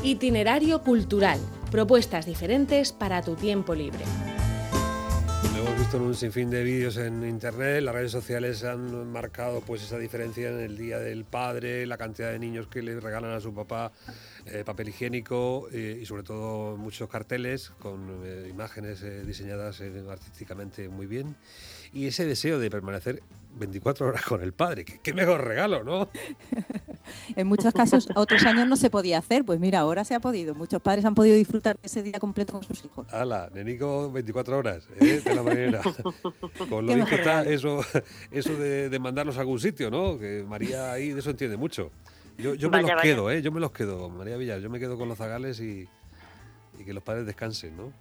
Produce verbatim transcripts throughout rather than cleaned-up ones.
Itinerario cultural. Propuestas diferentes para tu tiempo libre. Lo hemos visto en un sinfín de vídeos en internet. Las redes sociales han marcado pues esa diferencia en el Día del Padre, la cantidad de niños que le regalan a su papá eh, papel higiénico eh, y sobre todo muchos carteles con eh, imágenes eh, diseñadas eh, artísticamente muy bien. Y ese deseo de permanecer veinticuatro horas con el padre, qué, qué mejor regalo, ¿no? En muchos casos, otros años no se podía hacer, pues mira, ahora se ha podido. Muchos padres han podido disfrutar ese día completo con sus hijos. ¡Hala! Nenico, veinticuatro horas, ¿eh? De la mañana. Con lo bien que está eso, eso de, de mandarlos a algún sitio, ¿no? Que María ahí de eso entiende mucho. Yo, yo me Vaya, los vaya. quedo, ¿eh? Yo me los quedo, María Villar. Yo me quedo con los zagales y, y que los padres descansen, ¿no?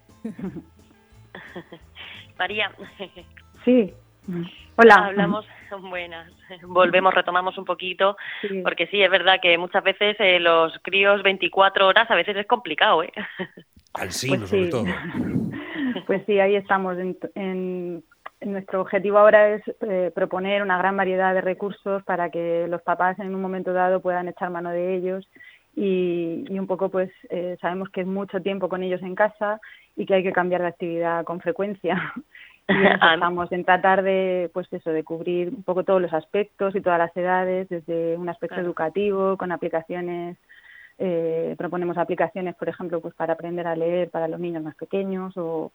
María, Sí. Hola. hablamos, buenas, volvemos, retomamos un poquito, Sí. porque sí, es verdad que muchas veces eh, los críos veinticuatro horas a veces es complicado, ¿eh? Cansino, Pues sobre sí. todo. Pues sí, ahí estamos. En, en- en nuestro objetivo ahora es eh, proponer una gran variedad de recursos para que los papás en un momento dado puedan echar mano de ellos y, y un poco pues eh, sabemos que es mucho tiempo con ellos en casa y que hay que cambiar de actividad con frecuencia. Y en eso estamos, en tratar de, pues eso, de cubrir un poco todos los aspectos y todas las edades, desde un aspecto Claro. educativo, con aplicaciones, eh, proponemos aplicaciones, por ejemplo, pues para aprender a leer para los niños más pequeños o,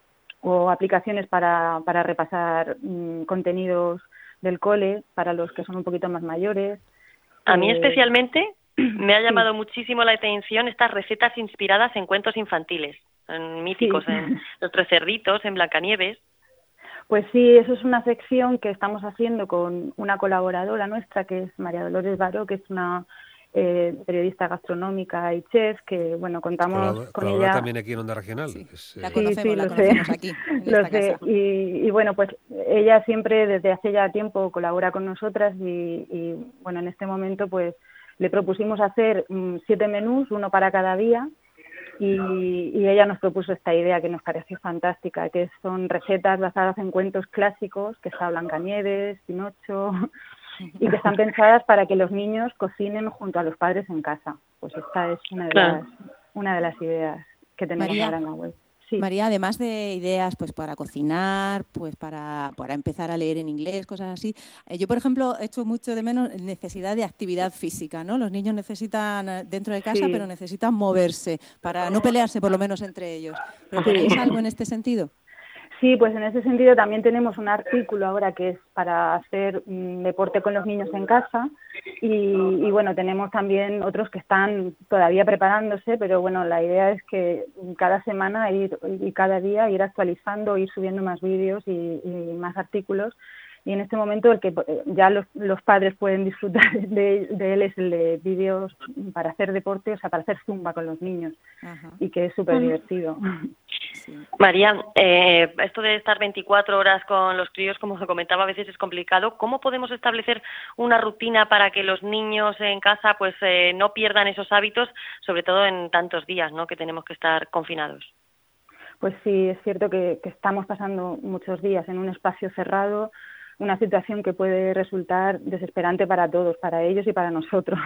o aplicaciones para, para repasar mm, contenidos del cole para los que son un poquito más mayores. A mí Eh, especialmente me ha sí. llamado muchísimo la atención estas recetas inspiradas en cuentos infantiles, en míticos, Sí. en Los Tres Cerditos, en Blancanieves. Pues sí, eso es una sección que estamos haciendo con una colaboradora nuestra, que es María Dolores Baró, que es una eh, periodista gastronómica y chef, que bueno, contamos Colabora, con colabora ella. también aquí en Onda Regional. Sí, Es, la eh, conocemos, sí, la lo sé. conocemos aquí, en Lo esta sé. casa. Y, y bueno, pues ella siempre desde hace ya tiempo colabora con nosotras y, y bueno, en este momento pues le propusimos hacer mm, siete menús, uno para cada día. Y, y ella nos propuso esta idea que nos pareció fantástica, que son recetas basadas en cuentos clásicos, que está Blancanieves, Pinocho, y que están pensadas para que los niños cocinen junto a los padres en casa. Pues esta es una de, Claro. las, una de las ideas que tenemos María, ahora en la web. Sí. María, además de ideas pues para cocinar, pues para, para empezar a leer en inglés, cosas así, eh, yo, por ejemplo, echo mucho de menos necesidad de actividad física, ¿no? Los niños necesitan eh, dentro de casa, Sí. pero necesitan moverse para no pelearse, por lo menos entre ellos. ¿Proponéis Sí. algo en este sentido? Sí, pues en ese sentido también tenemos un artículo ahora que es para hacer mm, deporte con los niños en casa y, y bueno, tenemos también otros que están todavía preparándose, pero bueno, la idea es que cada semana ir, y cada día ir actualizando, ir subiendo más vídeos y, y más artículos. Y en este momento el que eh, ya los, los padres pueden disfrutar de, de él es el de vídeos para hacer deporte, o sea, para hacer zumba con los niños. Ajá. Y que es súper divertido. Sí. María, eh, esto de estar veinticuatro horas con los críos, como se comentaba, a veces es complicado. ¿Cómo podemos establecer una rutina para que los niños en casa pues eh, no pierdan esos hábitos, sobre todo en tantos días, ¿no?, que tenemos que estar confinados? Pues sí, es cierto que, que estamos pasando muchos días en un espacio cerrado, una situación que puede resultar desesperante para todos, para ellos y para nosotros.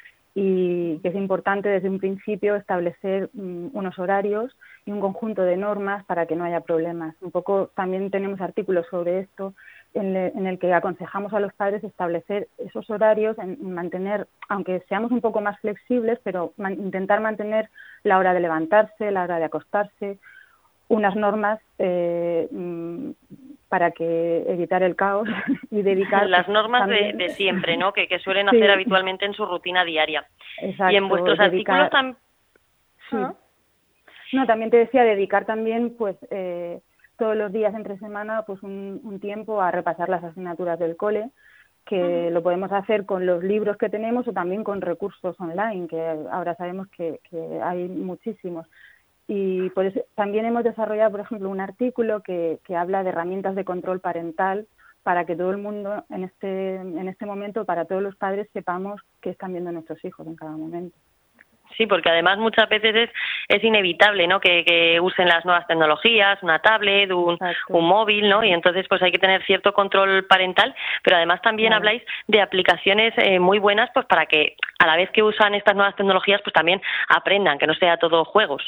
Y que es importante desde un principio establecer um, unos horarios y un conjunto de normas para que no haya problemas. Un poco también tenemos artículos sobre esto en, le, en el que aconsejamos a los padres establecer esos horarios, en mantener, aunque seamos un poco más flexibles, pero man, intentar mantener la hora de levantarse, la hora de acostarse, unas normas eh, para que evitar el caos y dedicar las normas también... de, de siempre, ¿no?, que, que suelen sí. hacer habitualmente en su rutina diaria. Exacto, y en vuestros dedicar... artículos también... Sí. ¿Ah? No, también te decía dedicar también pues eh, todos los días entre semana pues un, un tiempo a repasar las asignaturas del cole, que uh-huh. lo podemos hacer con los libros que tenemos o también con recursos online, que ahora sabemos que, que hay muchísimos. Y por eso también hemos desarrollado, por ejemplo, un artículo que, que habla de herramientas de control parental para que todo el mundo en este en este momento, para todos los padres, sepamos qué están viendo nuestros hijos en cada momento. Sí, porque además muchas veces es, es inevitable, ¿no? Que, que usen las nuevas tecnologías, una tablet, un, un móvil, ¿no? Y entonces pues hay que tener cierto control parental, pero además también claro. habláis de aplicaciones eh, muy buenas, pues para que a la vez que usan estas nuevas tecnologías, pues también aprendan, que no sea todo juegos.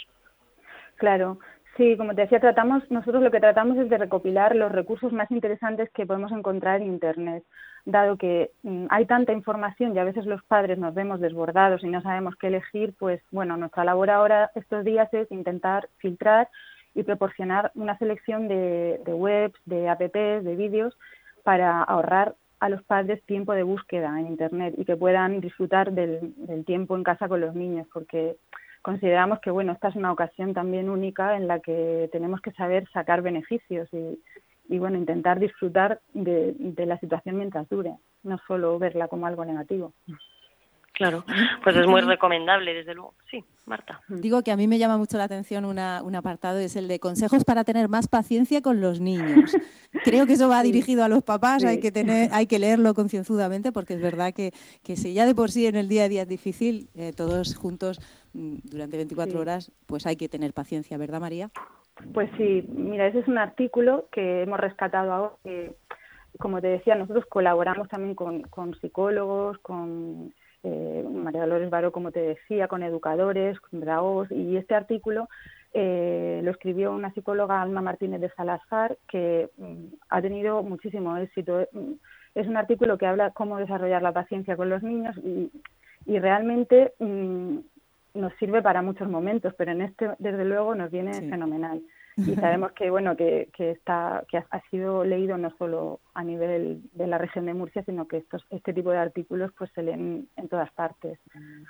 Claro. Sí, como te decía, tratamos nosotros lo que tratamos es de recopilar los recursos más interesantes que podemos encontrar en Internet, dado que mm, hay tanta información y a veces los padres nos vemos desbordados y no sabemos qué elegir, pues bueno, nuestra labor ahora estos días es intentar filtrar y proporcionar una selección de, de webs, de apps, de vídeos para ahorrar a los padres tiempo de búsqueda en Internet y que puedan disfrutar del, del tiempo en casa con los niños, porque consideramos que bueno, esta es una ocasión también única en la que tenemos que saber sacar beneficios y, y bueno, intentar disfrutar de, de la situación mientras dure, no solo verla como algo negativo. Claro, pues es muy recomendable, desde luego. Sí, Marta. Digo que a mí me llama mucho la atención una, un apartado, es el de consejos para tener más paciencia con los niños. Creo que eso va sí. dirigido a los papás, sí. hay que tener, hay que leerlo concienzudamente, porque es verdad que, que si ya de por sí en el día a día es difícil, eh, todos juntos durante veinticuatro sí. horas, pues hay que tener paciencia, ¿verdad, María? Pues sí, mira, ese es un artículo que hemos rescatado ahora, que, como te decía, nosotros colaboramos también con, con psicólogos, con eh, María Dolores Baró, como te decía, con educadores, con pedagogos, y este artículo eh, lo escribió una psicóloga, Alma Martínez de Salazar, que mm, ha tenido muchísimo éxito. Es un artículo que habla cómo desarrollar la paciencia con los niños y, y realmente mm, nos sirve para muchos momentos, pero en este, desde luego, nos viene sí. fenomenal. Y sabemos que bueno que, que está que ha, ha sido leído no solo a nivel de la región de Murcia, sino que estos este tipo de artículos pues se leen en todas partes.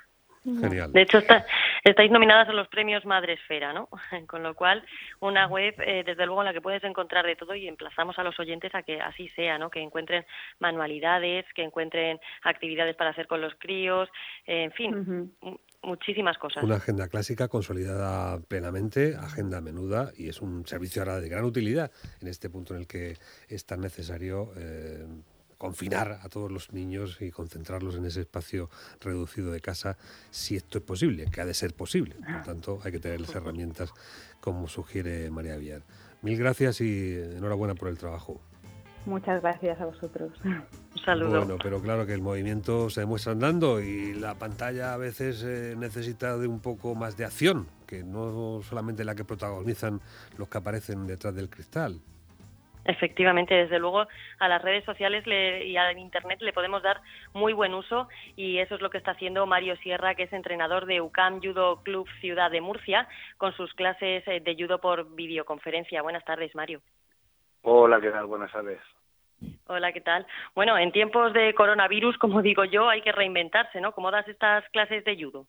Genial. De hecho, está, estáis nominadas a los premios Madresfera, ¿no? Con lo cual, una web, eh, desde luego, en la que puedes encontrar de todo, y emplazamos a los oyentes a que así sea, ¿no? Que encuentren manualidades, que encuentren actividades para hacer con los críos, eh, en fin, uh-huh. muchísimas cosas. Una agenda clásica consolidada plenamente, agenda menuda, y es un servicio ahora de gran utilidad en este punto en el que es tan necesario eh, confinar a todos los niños y concentrarlos en ese espacio reducido de casa, si esto es posible, que ha de ser posible. Por tanto, hay que tener las herramientas como sugiere María Villar. Mil gracias y enhorabuena por el trabajo. Muchas gracias a vosotros. Un saludo. Bueno, pero claro que el movimiento se demuestra andando y la pantalla a veces eh, necesita de un poco más de acción, que no solamente la que protagonizan los que aparecen detrás del cristal. Efectivamente, desde luego a las redes sociales le, y al Internet le podemos dar muy buen uso, y eso es lo que está haciendo Mario Sierra, que es entrenador de U C A M Judo Club Ciudad de Murcia, con sus clases de judo por videoconferencia. Buenas tardes, Mario. Hola, ¿qué tal? Buenas tardes. Hola, ¿qué tal? Bueno, en tiempos de coronavirus, como digo yo, hay que reinventarse, ¿no? ¿Cómo das estas clases de judo?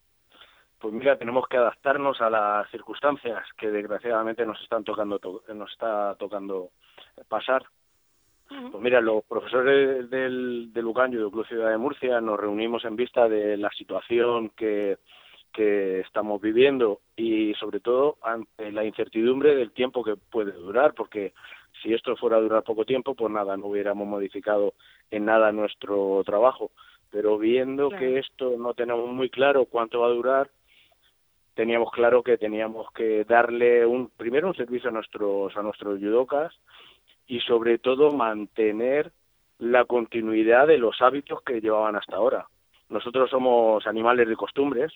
Pues mira, tenemos que adaptarnos a las circunstancias que desgraciadamente nos están tocando to- nos está tocando pasar. Uh-huh. Pues mira, los profesores del, del U C A M Judo Club Ciudad de Murcia nos reunimos en vista de la situación que, que estamos viviendo y sobre todo ante la incertidumbre del tiempo que puede durar, porque si esto fuera a durar poco tiempo, pues nada, no hubiéramos modificado en nada nuestro trabajo. Pero viendo claro. que esto no tenemos muy claro cuánto va a durar, teníamos claro que teníamos que darle un primero un servicio a nuestros a nuestros judocas y sobre todo mantener la continuidad de los hábitos que llevaban hasta ahora. Nosotros somos animales de costumbres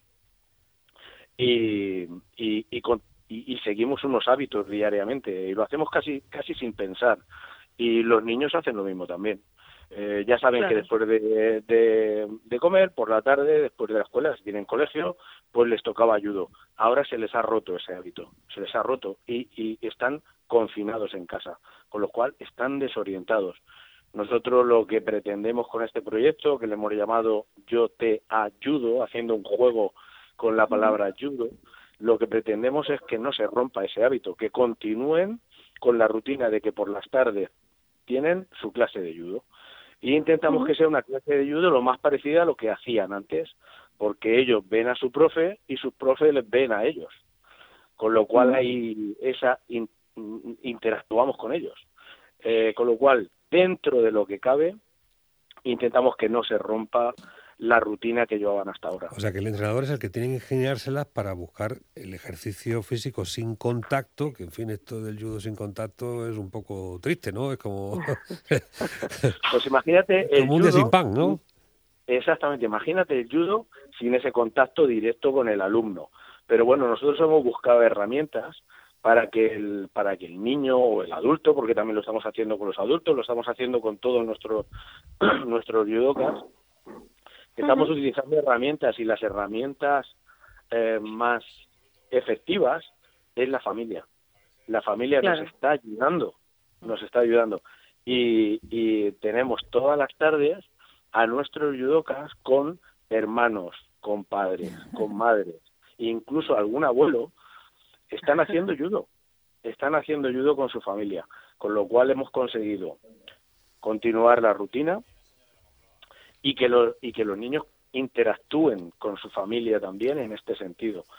y y, y, con, y y seguimos unos hábitos diariamente y lo hacemos casi casi sin pensar, y los niños hacen lo mismo también. Eh, ya saben claro. que después de, de, de comer, por la tarde, después de la escuela, si tienen colegio, pues les tocaba judo. Ahora se les ha roto ese hábito, se les ha roto y, y están confinados en casa, con lo cual están desorientados. Nosotros lo que pretendemos con este proyecto, que le hemos llamado Yo Te Ayudo, haciendo un juego con la palabra judo, lo que pretendemos es que no se rompa ese hábito, que continúen con la rutina de que por las tardes tienen su clase de judo. Y intentamos uh-huh. que sea una clase de judo lo más parecida a lo que hacían antes, porque ellos ven a su profe y sus profes les ven a ellos. Con lo cual uh-huh. ahí esa in, interactuamos con ellos. Eh, con lo cual, dentro de lo que cabe, intentamos que no se rompa la rutina que llevaban hasta ahora. O sea que el entrenador es el que tiene que ingeniárselas para buscar el ejercicio físico sin contacto, que en fin, esto del judo sin contacto es un poco triste, ¿no? Es como... Pues imagínate el como un día judo, sin pan, ¿no? Exactamente, imagínate el judo sin ese contacto directo con el alumno. Pero bueno, nosotros hemos buscado herramientas para que el para que el niño o el adulto, porque también lo estamos haciendo con los adultos, lo estamos haciendo con todos nuestros nuestros judokas, estamos uh-huh. utilizando herramientas, y las herramientas eh, más efectivas es la familia. La familia claro. nos está ayudando, nos está ayudando. Y, y tenemos todas las tardes a nuestros judokas con hermanos, con padres, con madres, e incluso algún abuelo están haciendo judo, están haciendo judo con su familia, con lo cual hemos conseguido continuar la rutina y que los y que los niños interactúen con su familia también en este sentido.